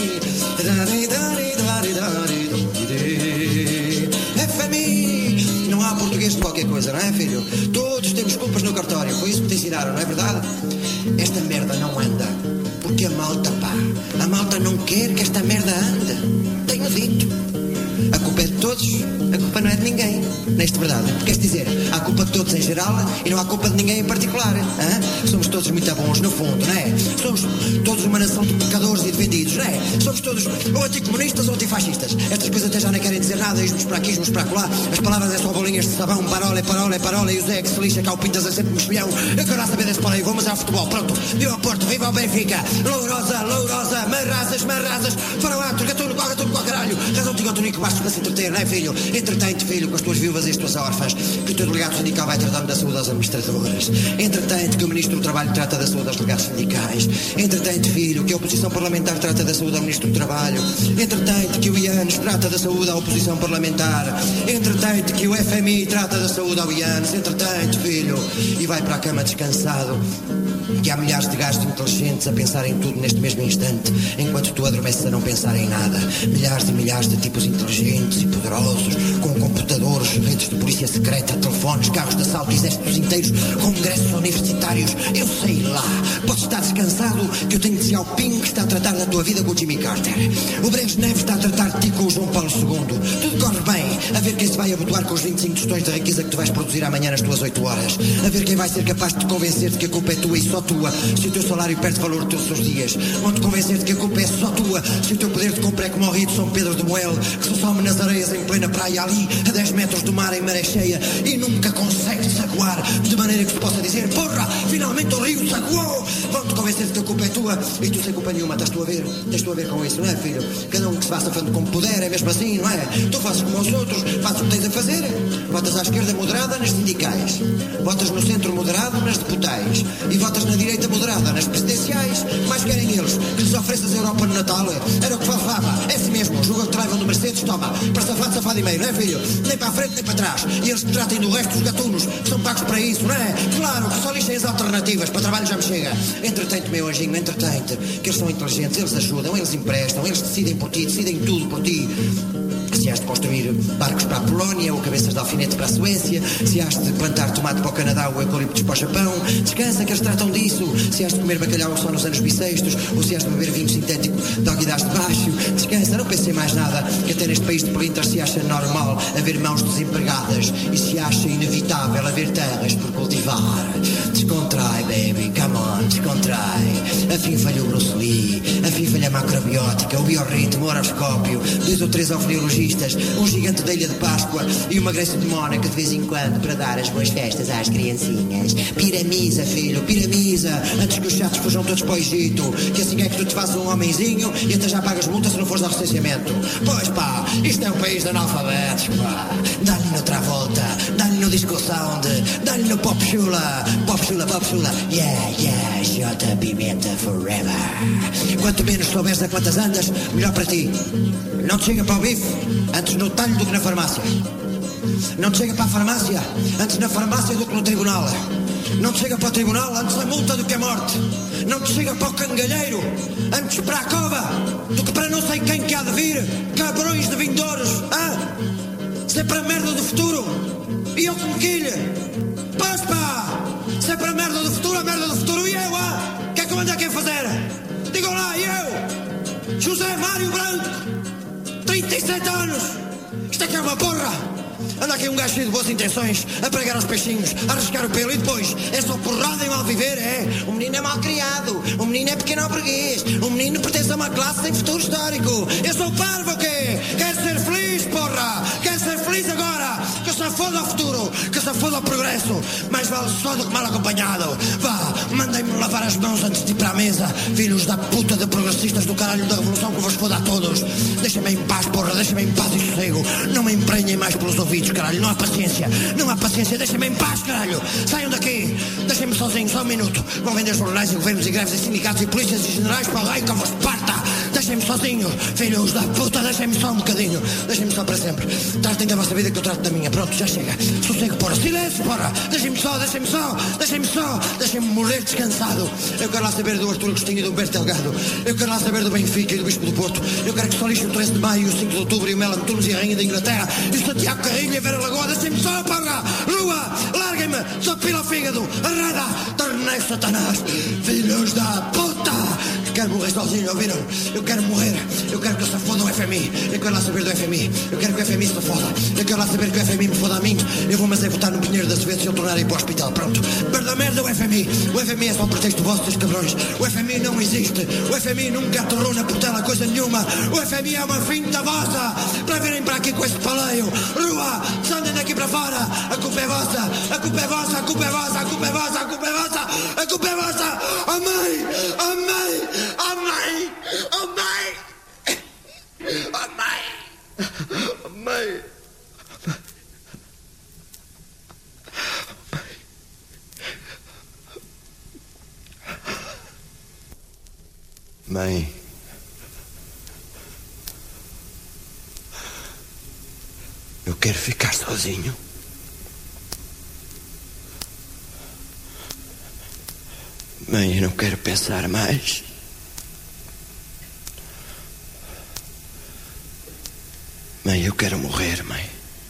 F M I! Não há português de qualquer coisa, não é, filho? Todos temos culpas no cartório, foi isso que te ensinaram, não é verdade? Esta merda não anda, porque a malta, pá, a malta não quer que esta merda ande. Tenho dito. A culpa é de todos, a culpa não é de ninguém. Neste verdade, queres dizer, há culpa de todos em geral e não há culpa de ninguém em particular, hein? Somos todos muito bons no fundo, não é? Somos todos uma nação de pecadores e de vendidos, não é? Somos todos ou anticomunistas ou antifascistas. Estas coisas até já não querem dizer nada, ismos para aqui, ismos para lá. As palavras é só bolinhas de sabão, parola, é parola, é parola. E o Zé que se lixa, cá o Pintas é sempre um espião. Eu quero saber desse para aí, vamos ao futebol, pronto. Viva o Porto, viva o Benfica. Lourosa, lourosa, marrazas, marrazas. Para lá, gatuno, gatuno, com caralho. Razão tinha o Tonico Bastos para se entreter, não é, filho? Entretém-te, filho, com as tuas viúvas e as tuas órfãs, que o teu delegado sindical vai tratando da saúde das administradoras. Entretém-te que o Ministro do Trabalho trata da saúde dos delegados sindicais. Entretém-te, filho, que a oposição parlamentar trata da saúde ao Ministro do Trabalho. Entretém-te que o I A N S trata da saúde à oposição parlamentar. Entretém-te que o F M I trata da saúde ao I A N S. Entretém-te, filho, e vai para a cama descansado. Que há milhares de gajos inteligentes a pensar em tudo neste mesmo instante, enquanto tu adormeces a não pensar em nada. Milhares e milhares de tipos inteligentes e poderosos, com computadores, redes de polícia secreta, telefones, carros de assalto, exércitos inteiros, congressos universitários. Eu sei lá, podes estar descansado que eu tenho de Xiaoping que está a tratar da tua vida com o Jimmy Carter. O Brezhnev está a tratar de ti com o João Paulo segundo. Tudo corre bem, a ver quem se vai abotoar com os vinte e cinco tostões de riqueza que tu vais produzir amanhã nas tuas oito horas. A ver quem vai ser capaz de te convencer de que a culpa é tua e só tua, se o teu salário perde valor todos os dias. Vão-te convencer de que a culpa é só tua, se o teu poder de compra é como ao rio de São Pedro de Moel, que se some nas areias em plena praia ali, a dez metros do mar em maré cheia, e nunca consegue sacoar, de maneira que se possa dizer, porra, finalmente o rio sacoou. Vão-te convencer de que a culpa é tua e tu sem culpa nenhuma. Estás tu a ver? Tens tu a ver com isso, não é, filho? Cada um que se vá safando como puder, é mesmo assim, não é? Tu fazes como os outros, fazes o que tens a fazer. Votas à esquerda moderada nas sindicais, votas no centro moderado nas deputais e votas na direita moderada nas presidenciais. Mais querem eles que lhes ofereças a Europa no Natal? Era o que faltava. É assim mesmo, julgam que travam do Mercedes, toma, para safado, safado e meio, não é, filho? Nem para a frente, nem para trás. E eles que tratem do resto dos gatunos, que são pagos para isso, não é? Claro, que só lixem as alternativas, para trabalho já me chega. Entretém-te, meu anjinho, entretém-te, que eles são inteligentes, eles ajudam, eles emprestam, eles decidem por ti, decidem tudo por ti. Se has de construir barcos para a Polónia ou cabeças de alfinete para a Suécia, se has de plantar tomate para o Canadá ou eucaliptos para o Japão, descansa que eles tratam disso. Se has de comer bacalhau só nos anos bissextos ou se has de beber vinho sintético de alguidade de baixo, descansa, não pense em mais nada, que até neste país de pelintras se acha normal haver mãos desempregadas e se acha inevitável haver terras por cultivar. Descontrai, baby, come on, descontrai. Afim falha o Bruce Lee, afim falha a macrobiótica, o biorritmo, o horoscópio, dois ou três oftalmologistas, um gigante da Ilha de Páscoa e uma Grace de Mónaco de vez em quando para dar as boas festas às criancinhas. Piramiza, filho, piramiza, antes que os chatos fujam todos para o Egito, que assim é que tu te fazes um homenzinho e até já pagas multa se não fores ao recenseamento. Pois pá, isto é um país de analfabetos, pá. Dá-lhe no Travolta, dá-lhe no Disco Sound, dá-lhe no Pop Chula, Pop Chula, Pop Chula, yeah, yeah, Jota Pimenta forever. Quanto menos souberes a quantas andas, melhor para ti. Não te chega para o bife, antes no talho do que na farmácia. Não te chega para a farmácia, antes na farmácia do que no tribunal. Não te chega para o tribunal, antes a multa do que a morte. Não te chega para o cangalheiro, antes para a cova do que para não sei quem que há de vir. Cabrões de vindouros, ah? Sempre a merda do futuro. E eu como quilha. Pois pá, sempre a merda do futuro, a merda do futuro. E eu, ah? O que é que eu ando aqui a fazer? Digam lá, e eu? José Mário Branco, trinta e sete anos. Isto é que é uma porra. anda aqui um gajo cheio de boas intenções, a pregar aos peixinhos, a arriscar o pelo e depois é só porrada e mal viver, é? O menino é mal criado, o menino é pequeno burguês, o menino pertence a uma classe sem futuro histórico. Eu sou parvo, o quê? Quero ser feliz, porra! Quero ser feliz agora! Que se foda ao futuro, que se foda ao progresso, mais vale só do que mal acompanhado. Vá, mandem-me lavar as mãos antes de ir para a mesa, filhos da puta de progressistas do caralho da revolução que vos foda a todos. Deixem-me em paz, porra, deixem-me em paz e sossego. Não me emprenhem mais pelos ouvidos, caralho, não há paciência, não há paciência, deixem-me em paz, caralho. Saiam daqui, deixem-me sozinho, só um minuto. Vão vender jornais e governos e greves e sindicatos e polícias e generais para o rei que vos parta. Deixem-me sozinho, filhos da puta, deixem-me só um bocadinho, deixem-me só para sempre. Tratem da vossa vida que eu trato da minha. Pronto, já chega. Sossego, porra. Silêncio, porra. Deixem-me só, deixem-me só, deixem-me só, deixem-me morrer descansado. Eu quero lá saber do Artur Agostinho e do Humberto Delgado. Eu quero lá saber do Benfica e do Bispo do Porto. Eu quero que só lixem o treze de maio, o cinco de outubro e o Mel Antunes e a Rainha da Inglaterra e o Santiago Carrilho e a Vera Lagoa. Deixem-me só, porra. Lua, larguem-me. Só pila ao fígado. Arrada. Tornei Satanás. Filhos da puta. Quero morrer sozinho, ouviram? Eu quero morrer. Eu quero que se foda o F M I. Eu quero lá saber do F M I. Eu quero que o F M I se foda. Eu quero lá saber que o F M I me foda a mim. Eu vou mas é votar no Pinheiro da Suécia se eu tornar a ir para o hospital. Pronto. Merda, merda o F M I. O F M I é só um pretexto vosso, seus cabrões. O F M I não existe. O F M I nunca aterrou na portela coisa nenhuma. O F M I é uma finta vossa para virem para aqui com esse paleio. Rua, andem daqui para fora. A culpa é vossa. A culpa é vossa. A culpa é vossa. A culpa é vossa. A culpa é vossa. A culpa é vossa. A mãe. A mãe. A mãe. A mãe. A mãe. A mãe. Mãe, eu quero ficar sozinho. Mãe, eu não quero pensar mais. Mãe, eu quero morrer, mãe.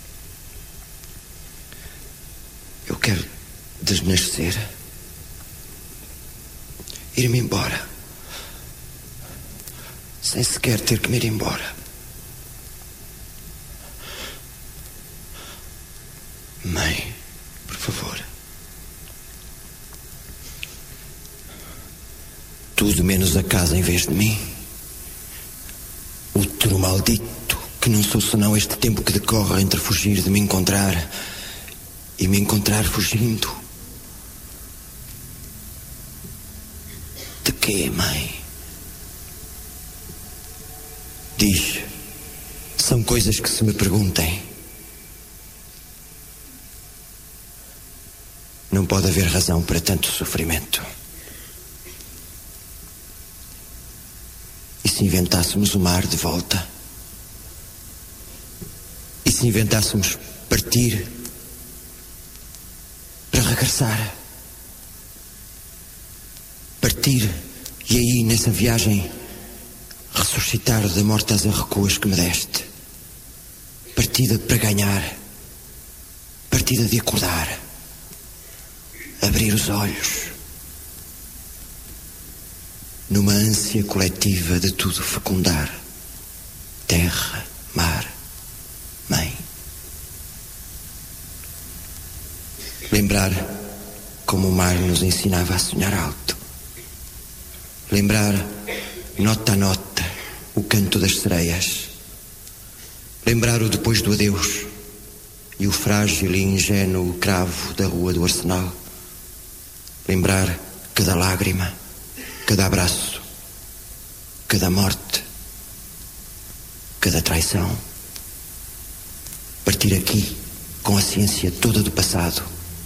Eu quero desnascer. Ir-me embora. Sem sequer ter que me ir embora. Mãe, por favor. Tudo menos a casa em vez de mim. Outro maldito, que não sou senão este tempo que decorre entre fugir de me encontrar e me encontrar fugindo. De quê, mãe? Diz, são coisas que se me perguntem. Não pode haver razão para tanto sofrimento. E se inventássemos o mar de volta? E se inventássemos partir para regressar? Partir e aí nessa viagem ressuscitar da morte às arrecuas que me deste. Partida para ganhar. Partida de acordar. Abrir os olhos. Numa ânsia coletiva de tudo fecundar. Terra, mar, mãe. Lembrar como o mar nos ensinava a sonhar alto. Lembrar, nota a nota, o canto das sereias. Lembrar o depois do adeus e o frágil e ingênuo cravo da rua do Arsenal. Lembrar cada lágrima, cada abraço, cada morte, cada traição. Partir aqui com a ciência toda do passado.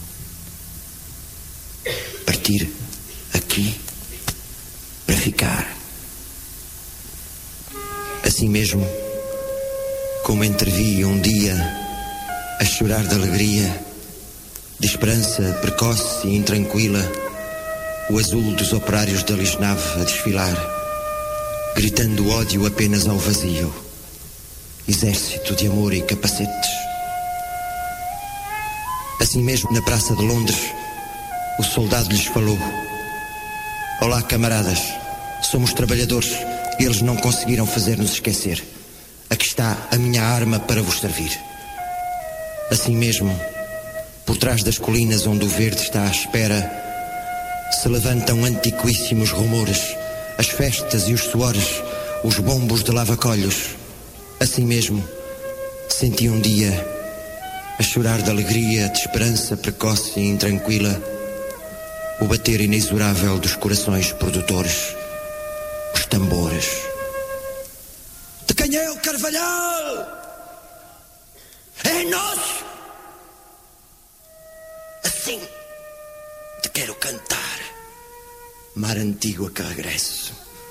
Partir aqui para ficar. Assim mesmo, como entrevi um dia a chorar de alegria, de esperança precoce e intranquila, o azul dos operários da Lisnave a desfilar, gritando ódio apenas ao vazio, exército de amor e capacetes. Assim mesmo, na Praça de Londres, o soldado lhes falou: olá, camaradas, somos trabalhadores e eles não conseguiram fazer-nos esquecer. Aqui está a minha arma para vos servir. Assim mesmo, por trás das colinas onde o verde está à espera, se levantam antiquíssimos rumores, as festas e os suores, os bombos de lavacolhos. Assim mesmo, senti um dia, a chorar de alegria, de esperança precoce e intranquila, o bater inexorável dos corações produtores, os tambores. De quem é o Carvalhal? É nosso! Assim te quero cantar, mar antigo a que regresso.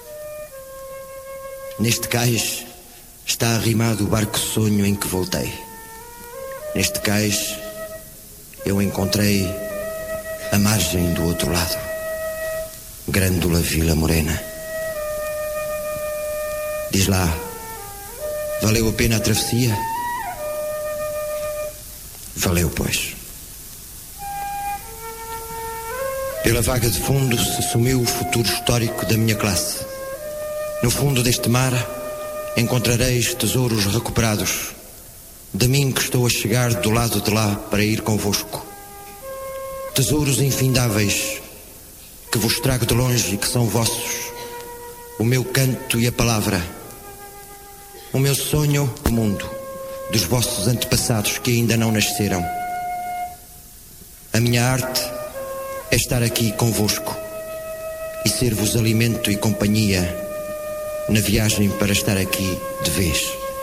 Neste cais está arrimado o barco sonho em que voltei. Neste cais eu encontrei a margem do outro lado, Grândola Vila Morena. Diz lá, valeu a pena a travessia? Valeu, pois. Pela vaga de fundo se sumiu o futuro histórico da minha classe. No fundo deste mar encontrareis tesouros recuperados. De mim que estou a chegar do lado de lá para ir convosco. Tesouros infindáveis que vos trago de longe e que são vossos. O meu canto e a palavra. O meu sonho, o mundo, dos vossos antepassados que ainda não nasceram. A minha arte é estar aqui convosco e ser-vos alimento e companhia na viagem para estar aqui de vez.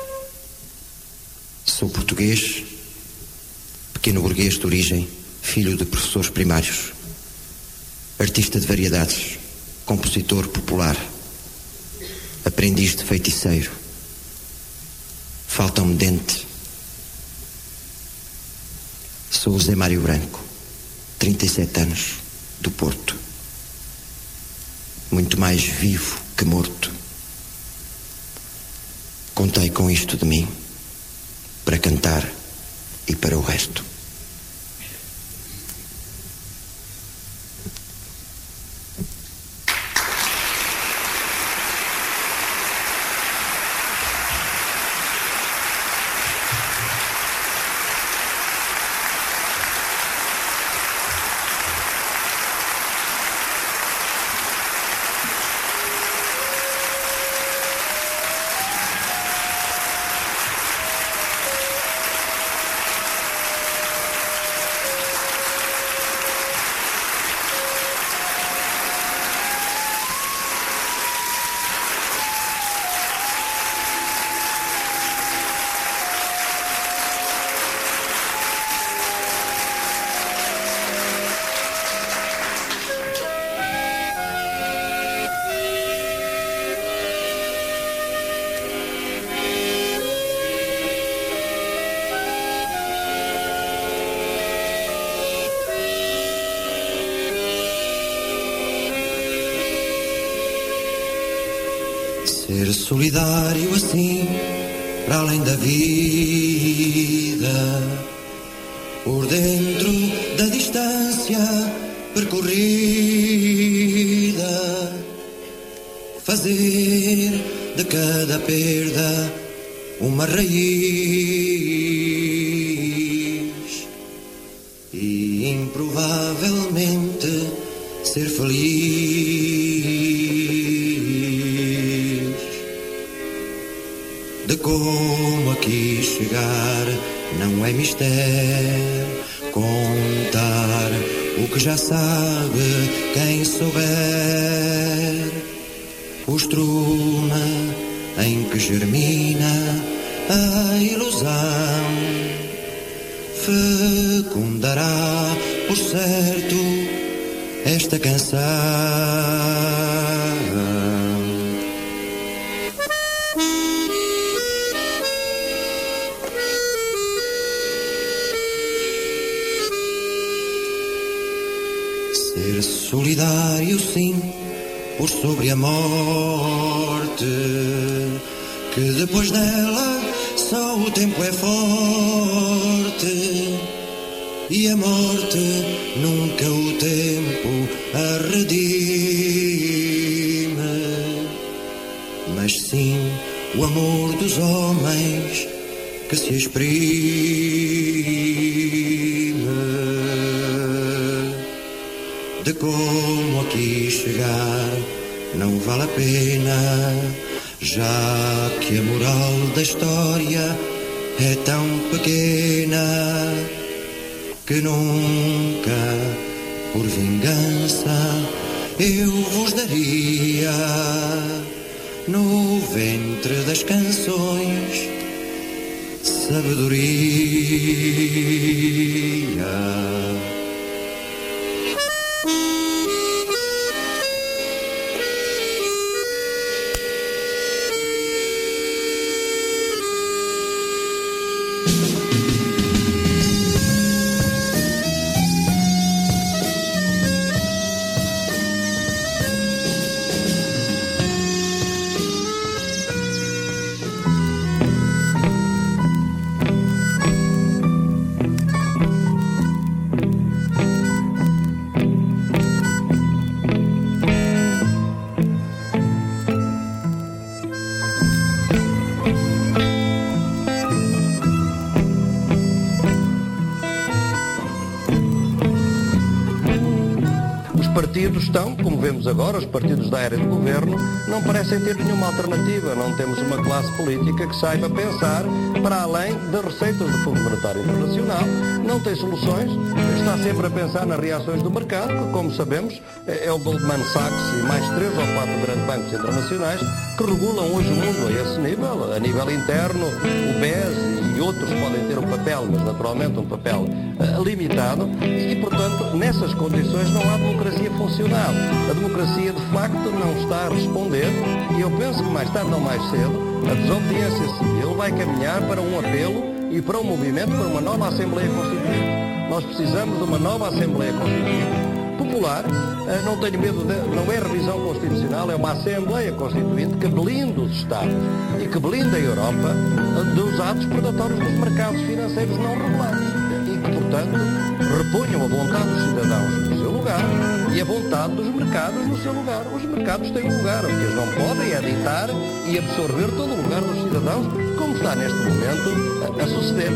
Sou português, pequeno burguês de origem, filho de professores primários, artista de variedades, compositor popular, aprendiz de feiticeiro. Falta-me dente. Sou o Zé Mário Branco, trinta e sete anos, do Porto. Muito mais vivo que morto. Contei com isto de mim, para cantar e para o resto. Ser solidário assim, para além da vida, por dentro da distância percorrida, fazer de cada perda uma raiz e improvavelmente ser feliz. De como aqui chegar não é mistério, contar o que já sabe quem souber. O estrume em que germina a ilusão fecundará, por certo, esta canção. Ser solidário, sim, por sobre a morte, que depois dela só o tempo é forte, e a morte nunca o tempo a redime, mas sim o amor dos homens que se exprime. de como aqui chegar não vale a pena, já que a moral da história é tão pequena que nunca, por vingança, eu vos daria no ventre das canções sabedoria. Estão, como vemos agora, os partidos da área de governo não parecem ter nenhuma alternativa. Não temos uma classe política que saiba pensar para além das receitas do Fundo Monetário Internacional. Não tem soluções, está sempre a pensar nas reações do mercado, que, como sabemos, é o Goldman Sachs e mais três ou quatro grandes bancos internacionais que regulam hoje o mundo a esse nível. A nível interno, o B E S e outros podem ter um papel, mas naturalmente um papel uh, limitado, e, portanto, nessas condições não há democracia funcional. A democracia, de facto, não está a responder, e eu penso que mais tarde ou mais cedo a desobediência civil vai caminhar para um apelo e para um movimento para uma nova Assembleia Constituinte. Nós precisamos de uma nova Assembleia Constituinte popular, não tenho medo, de, não é revisão constitucional, é uma Assembleia Constituinte que blinde os Estados e que blinde a Europa dos atos predatórios dos mercados financeiros não regulados e que, portanto, reponham a vontade dos cidadãos no seu lugar e a vontade dos mercados no seu lugar. Os mercados têm um lugar, o que eles não podem é ditar e absorver todo o lugar dos cidadãos, como está neste momento a, a suceder.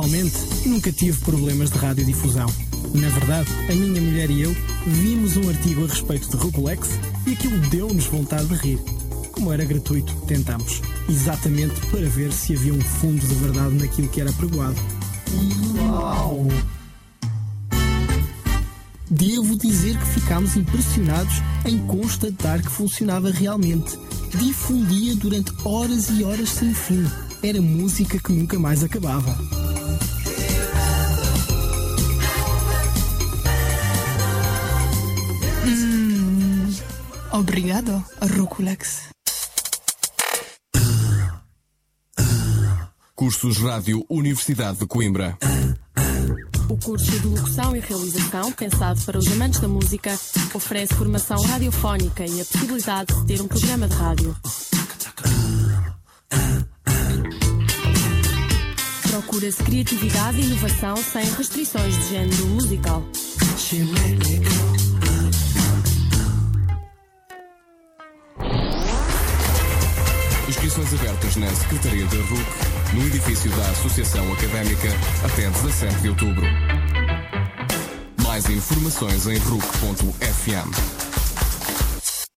Pessoalmente, nunca tive problemas de radiodifusão. Na verdade, a minha mulher e eu vimos um artigo a respeito de Rucolex e aquilo deu-nos vontade de rir. Como era gratuito, tentámos. Exatamente para ver se havia um fundo de verdade naquilo que era pregoado. Uau! Devo dizer que ficámos impressionados em constatar que funcionava realmente. Difundia durante horas e horas sem fim. Era música que nunca mais acabava. Hum, obrigado, Rucolex. Cursos Rádio Universidade de Coimbra. O curso de locução e realização, pensado para os amantes da música, oferece formação radiofónica e a possibilidade de ter um programa de rádio. Procura-se criatividade e inovação sem restrições de género musical. Inscrições abertas na Secretaria da R U C, no edifício da Associação Académica, até dezassete de outubro. Mais informações em R U C ponto F M.